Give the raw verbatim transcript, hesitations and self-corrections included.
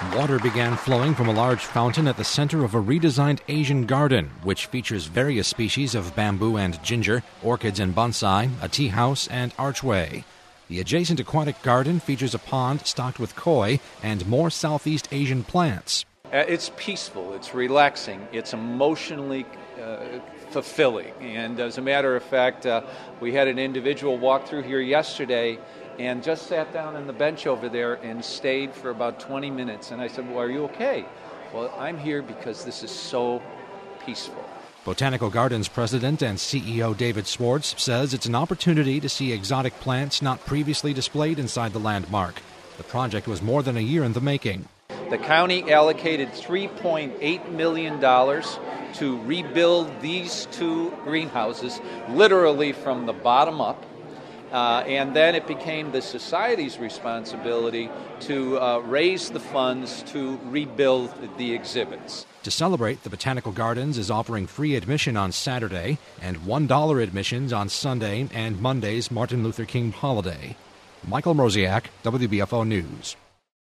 Water began flowing from a large fountain at the center of a redesigned Asian garden, which features various species of bamboo and ginger, orchids and bonsai, a tea house, and archway. The adjacent aquatic garden features a pond stocked with koi and more Southeast Asian plants. Uh, it's peaceful, it's relaxing, it's emotionally uh, fulfilling. And as a matter of fact, uh, we had an individual walk through here yesterday and just sat down on the bench over there and stayed for about twenty minutes. And I said, well, are you okay? Well, I'm here because this is so peaceful. Botanical Gardens president and C E O David Swartz says it's an opportunity to see exotic plants not previously displayed inside the landmark. The project was more than a year in the making. The county allocated three point eight million dollars to rebuild these two greenhouses, literally from the bottom up. Uh, and then it became the society's responsibility to uh, raise the funds to rebuild the exhibits. To celebrate, the Botanical Gardens is offering free admission on Saturday and one dollar admissions on Sunday and Monday's Martin Luther King holiday. Michael Mroziak, W B F O News.